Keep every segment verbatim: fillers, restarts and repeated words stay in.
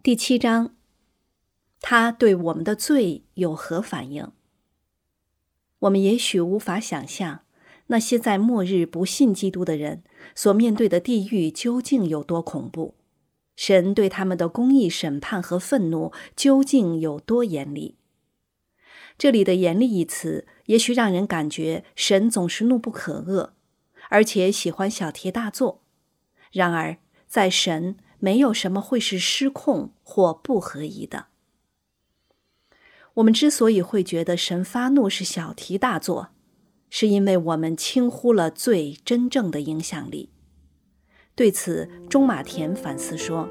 第七章，他对我们的罪有何反应？我们也许无法想象，那些在末日不信基督的人所面对的地狱究竟有多恐怖，神对他们的公义审判和愤怒究竟有多严厉。这里的严厉一词，也许让人感觉神总是怒不可遏，而且喜欢小题大做。然而，在神没有什么会是失控或不合宜的。我们之所以会觉得神发怒是小题大做，是因为我们轻忽了罪真正的影响力。对此，中马田反思说，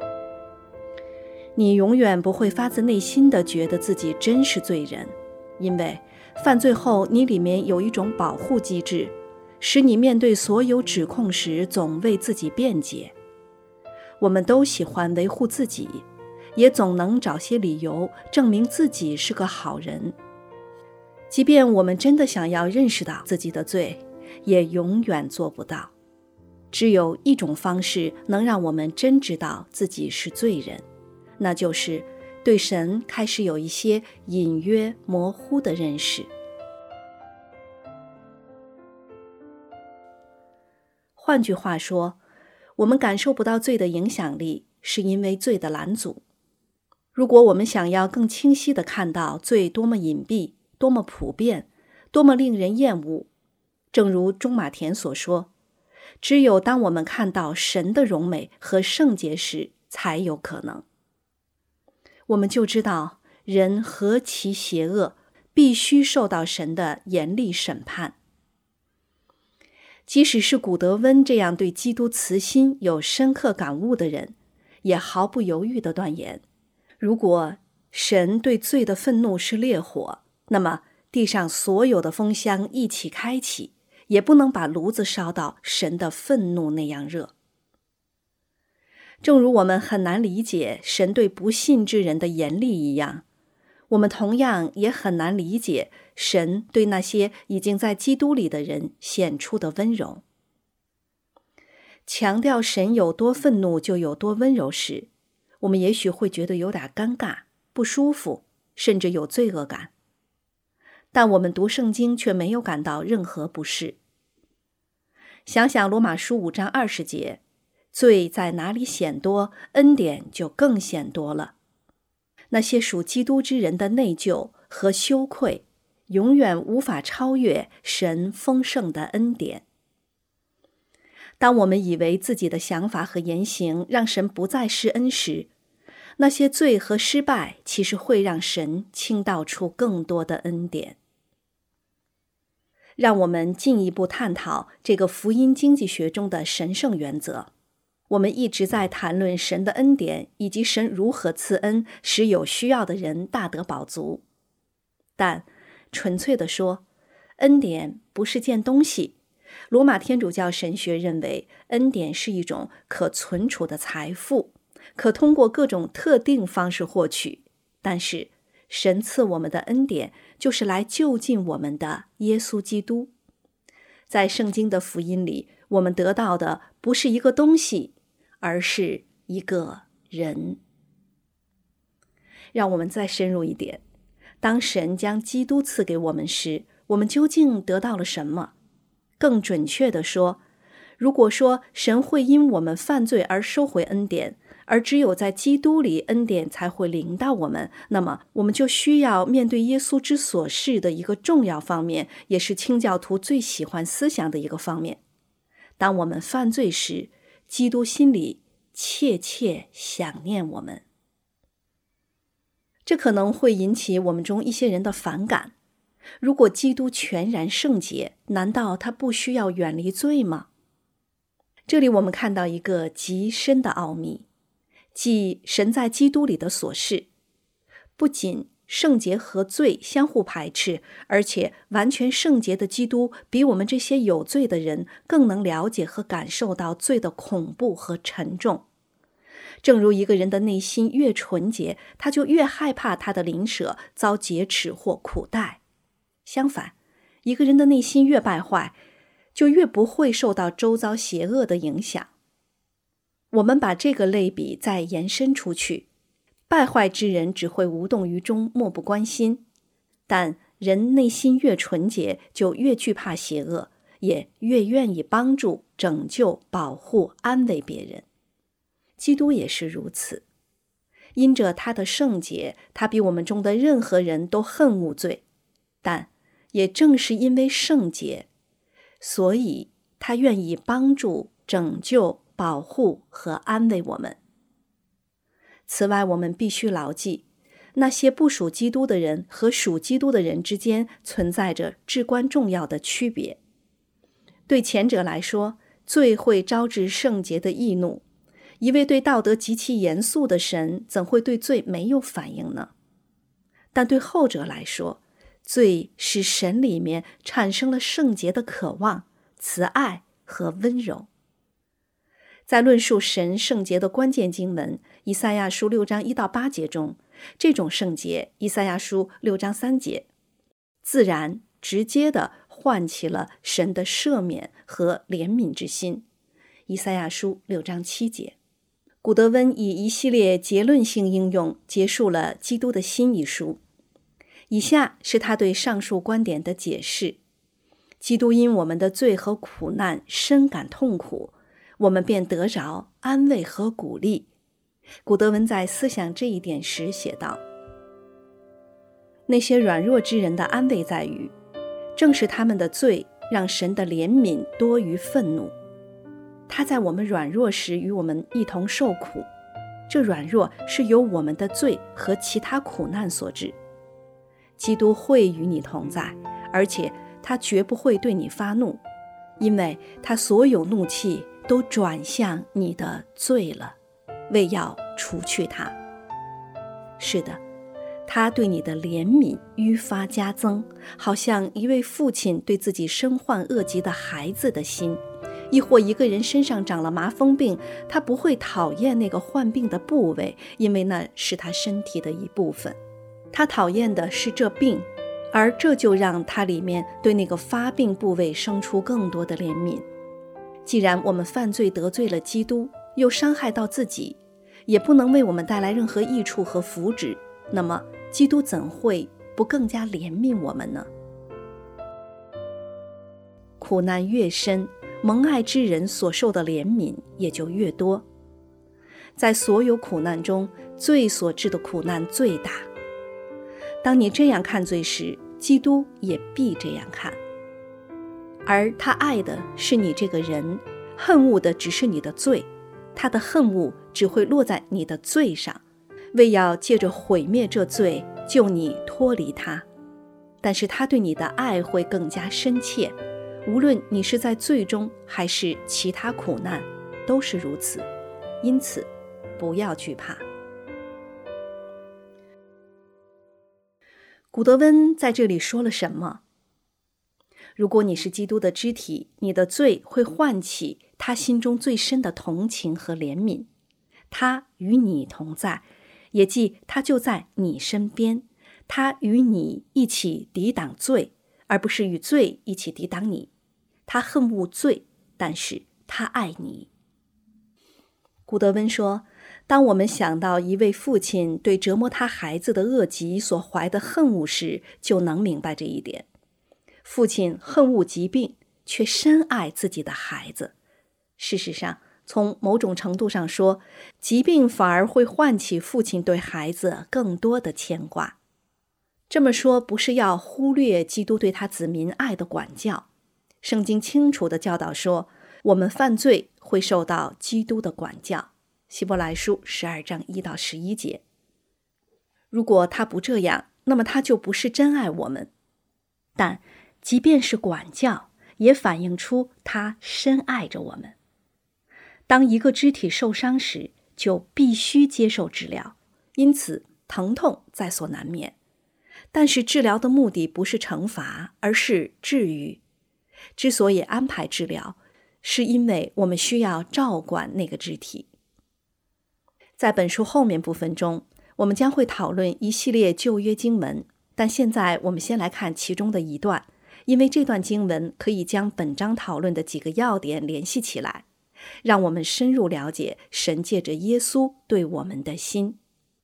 你永远不会发自内心地觉得自己真是罪人，因为犯罪后你里面有一种保护机制，使你面对所有指控时总为自己辩解。我们都喜欢维护自己，也总能找些理由证明自己是个好人。即便我们真的想要认识到自己的罪，也永远做不到。只有一种方式能让我们真知道自己是罪人，那就是对神开始有一些隐约模糊的认识。换句话说，我们感受不到罪的影响力，是因为罪的拦阻。如果我们想要更清晰地看到罪多么隐蔽、多么普遍、多么令人厌恶，正如中马田所说，只有当我们看到神的荣美和圣洁时，才有可能。我们就知道人何其邪恶，必须受到神的严厉审判。即使是古德温这样对基督慈心有深刻感悟的人，也毫不犹豫地断言，如果神对罪的愤怒是烈火，那么地上所有的风箱一起开启，也不能把炉子烧到神的愤怒那样热。正如我们很难理解神对不信之人的严厉一样，我们同样也很难理解神对那些已经在基督里的人显出的温柔。强调神有多愤怒就有多温柔时，我们也许会觉得有点尴尬、不舒服，甚至有罪恶感。但我们读圣经却没有感到任何不适。想想罗马书五章二十节，罪在哪里显多，恩典就更显多了。那些属基督之人的内疚和羞愧，永远无法超越神丰盛的恩典。当我们以为自己的想法和言行让神不再施恩时，那些罪和失败其实会让神倾倒出更多的恩典。让我们进一步探讨这个福音经济学中的神圣原则。我们一直在谈论神的恩典，以及神如何赐恩，使有需要的人大得饱足。但纯粹地说，恩典不是件东西。罗马天主教神学认为，恩典是一种可存储的财富，可通过各种特定方式获取。但是，神赐我们的恩典，就是来救尽我们的耶稣基督。在圣经的福音里，我们得到的不是一个东西，而是一个人。让我们再深入一点，当神将基督赐给我们时，我们究竟得到了什么？更准确地说，如果说神会因我们犯罪而收回恩典，而只有在基督里恩典才会临到我们，那么我们就需要面对耶稣之所示的一个重要方面，也是清教徒最喜欢思想的一个方面。当我们犯罪时，基督心里切切想念我们。这可能会引起我们中一些人的反感。如果基督全然圣洁，难道他不需要远离罪吗？这里我们看到一个极深的奥秘，即神在基督里的所示。不仅圣洁和罪相互排斥，而且完全圣洁的基督比我们这些有罪的人更能了解和感受到罪的恐怖和沉重。正如一个人的内心越纯洁，他就越害怕他的邻舍遭劫持或苦待。相反，一个人的内心越败坏，就越不会受到周遭邪恶的影响。我们把这个类比再延伸出去， 败坏之人只会无动于衷，漠不关心。但人内心越纯洁，就越惧怕邪恶，也越愿意帮助、拯救、保护、安慰别人。基督也是如此。因着他的圣洁，他比我们中的任何人都恨恶罪，但也正是因为圣洁，所以他愿意帮助、拯救、保护和安慰我们。此外，我们必须牢记，那些不属基督的人和属基督的人之间存在着至关重要的区别。对前者来说，罪会招致圣洁的易怒。一位对道德极其严肃的神，怎会对罪没有反应呢？但对后者来说，罪使神里面产生了圣洁的渴望、慈爱和温柔。在论述神圣洁的关键经文以赛亚书六章一到八节中，这种圣洁以赛亚书六章三节自然直接地唤起了神的赦免和怜悯之心。以赛亚书六章七节，古德温以一系列结论性应用结束了《基督的心》一书。以下是他对上述观点的解释：基督因我们的罪和苦难深感痛苦，我们便得着安慰和鼓励。古德温在思想这一点时写道：那些软弱之人的安慰在于，正是他们的罪让神的怜悯多于愤怒。他在我们软弱时与我们一同受苦，这软弱是由我们的罪和其他苦难所致。基督会与你同在，而且他绝不会对你发怒，因为他所有怒气都转向你的罪了，为要除去它。是的，他对你的怜悯愈发加增，好像一位父亲对自己身患恶疾的孩子的心。亦或一个人身上长了麻风病，他不会讨厌那个患病的部位，因为那是他身体的一部分。他讨厌的是这病，而这就让他里面对那个发病部位生出更多的怜悯。既然我们犯罪得罪了基督，又伤害到自己，也不能为我们带来任何益处和福祉，那么基督怎会不更加怜悯我们呢？苦难越深，蒙爱之人所受的怜悯也就越多。在所有苦难中，罪所致的苦难最大。当你这样看罪时，基督也必这样看。而他爱的是你这个人，恨恶的只是你的罪，他的恨恶只会落在你的罪上，为要借着毁灭这罪，救你脱离他。但是他对你的爱会更加深切，无论你是在罪中还是其他苦难，都是如此。因此，不要惧怕。古德温在这里说了什么？如果你是基督的肢体，你的罪会唤起他心中最深的同情和怜悯。他与你同在，也即他就在你身边，他与你一起抵挡罪，而不是与罪一起抵挡你。他恨恶罪，但是他爱你。古德温说，当我们想到一位父亲对折磨他孩子的恶疾所怀的恨恶时，就能明白这一点。父亲恨恶疾病，却深爱自己的孩子。事实上，从某种程度上说，疾病反而会唤起父亲对孩子更多的牵挂。这么说不是要忽略基督对他子民爱的管教。圣经清楚地教导说，我们犯罪会受到基督的管教。希伯来书十二章一到十一节。如果他不这样，那么他就不是真爱我们。但即便是管教，也反映出他深爱着我们。当一个肢体受伤时，就必须接受治疗，因此疼痛在所难免。但是治疗的目的不是惩罚，而是治愈。之所以安排治疗，是因为我们需要照管那个肢体。在本书后面部分中，我们将会讨论一系列旧约经文，但现在我们先来看其中的一段，因为这段经文可以将本章讨论的几个要点联系起来，让我们深入了解神借着耶稣对我们的心。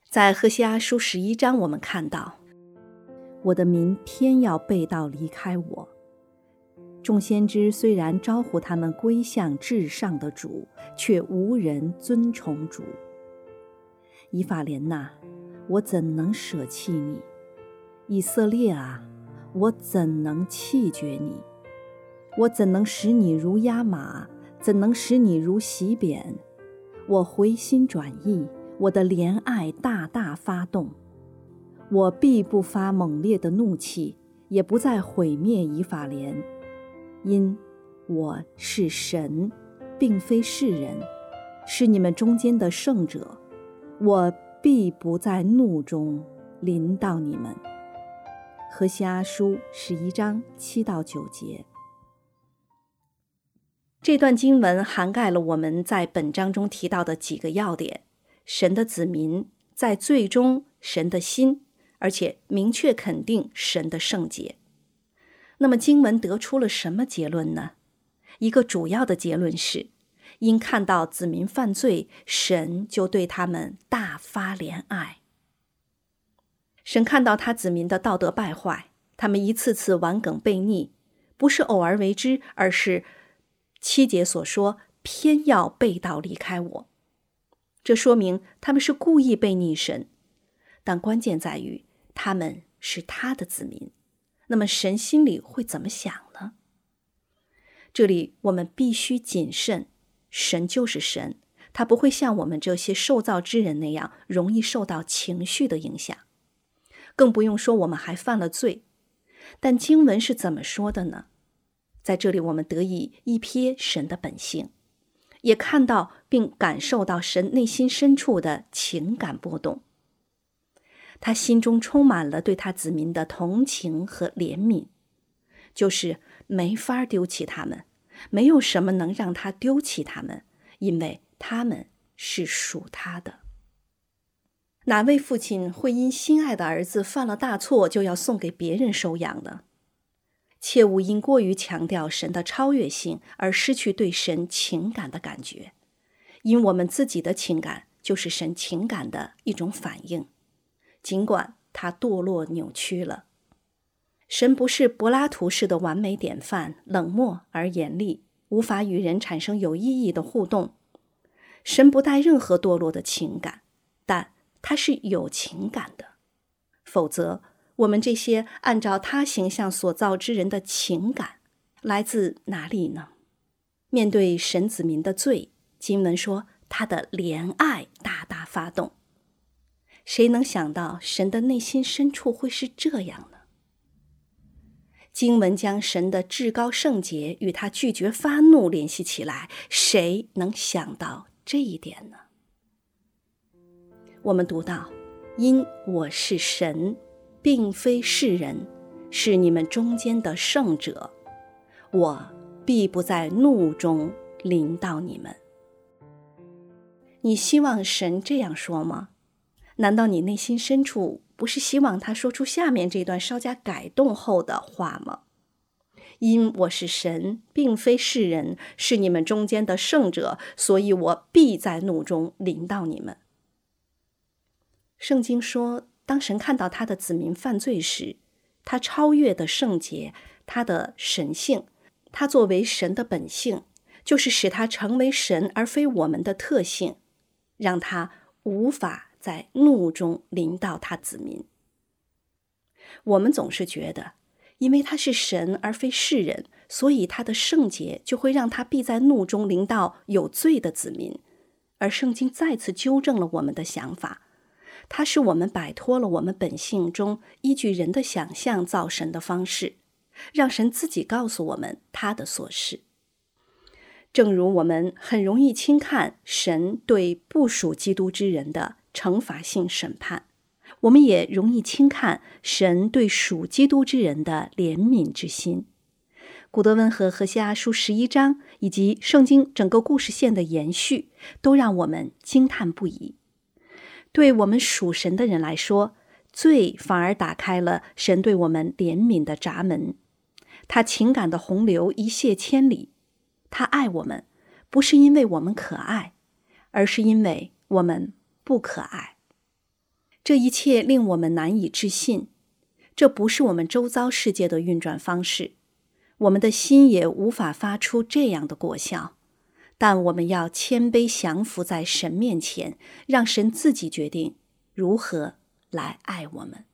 在何西阿书十一章，我们看到，我的民偏要背道离开我。众先知虽然招呼他们归向至上的主，却无人尊崇主。以法莲哪，我怎能舍弃你？以色列啊，我怎能弃绝你？我怎能使你如压马？怎能使你如洗扁？我回心转意，我的怜爱大大发动，我必不发猛烈的怒气，也不再毁灭以法莲，因我是神，并非世人，是你们中间的圣者，我必不在怒中临到你们。何西阿书十一章七到九节。这段经文涵盖了我们在本章中提到的几个要点：神的子民在最终神的心，而且明确肯定神的圣洁。那么经文得出了什么结论呢？一个主要的结论是，因看到子民犯罪，神就对他们大发怜爱。神看到他子民的道德败坏，他们一次次顽梗悖逆，不是偶尔为之，而是七节所说偏要背道离开我。这说明他们是故意背逆神，但关键在于他们是他的子民。那么神心里会怎么想呢？这里我们必须谨慎，神就是神，他不会像我们这些受造之人那样容易受到情绪的影响，更不用说我们还犯了罪。但经文是怎么说的呢？在这里我们得以一瞥神的本性，也看到并感受到神内心深处的情感波动。他心中充满了对他子民的同情和怜悯，就是没法丢弃他们，没有什么能让他丢弃他们，因为他们是属他的。哪位父亲会因心爱的儿子犯了大错就要送给别人收养呢？切勿因过于强调神的超越性而失去对神情感的感觉，因我们自己的情感就是神情感的一种反应，尽管它堕落扭曲了。神不是柏拉图式的完美典范，冷漠而严厉，无法与人产生有意义的互动。神不带任何堕落的情感，但他是有情感的。否则我们这些按照他形象所造之人的情感来自哪里呢？面对神子民的罪，经文说他的怜爱大大发动。谁能想到神的内心深处会是这样呢？经文将神的至高圣洁与他拒绝发怒联系起来，谁能想到这一点呢？我们读到，因我是神，并非世人，是你们中间的圣者，我必不在怒中临到你们。你希望神这样说吗？难道你内心深处不是希望他说出下面这段稍加改动后的话吗？因我是神，并非世人，是你们中间的圣者，所以我必在怒中临到你们。圣经说，当神看到他的子民犯罪时，他超越的圣洁，他的神性，他作为神的本性，就是使他成为神而非我们的特性，让他无法在怒中临到他子民。我们总是觉得，因为他是神而非世人，所以他的圣洁就会让他必在怒中临到有罪的子民。而圣经再次纠正了我们的想法，它使我们摆脱了我们本性中依据人的想象造神的方式，让神自己告诉我们他的所示。正如我们很容易轻看神对不属基督之人的惩罚性审判，我们也容易轻看神对属基督之人的怜悯之心。古德温和何西阿书十一章以及圣经整个故事线的延续，都让我们惊叹不已。对我们属神的人来说，罪反而打开了神对我们怜悯的闸门。他情感的洪流一泻千里，他爱我们，不是因为我们可爱，而是因为我们不可爱。 这一切令我们难以置信，这不是我们周遭世界的运转方式，我们的心也无法发出这样的果效。但我们要谦卑降服在神面前，让神自己决定如何来爱我们。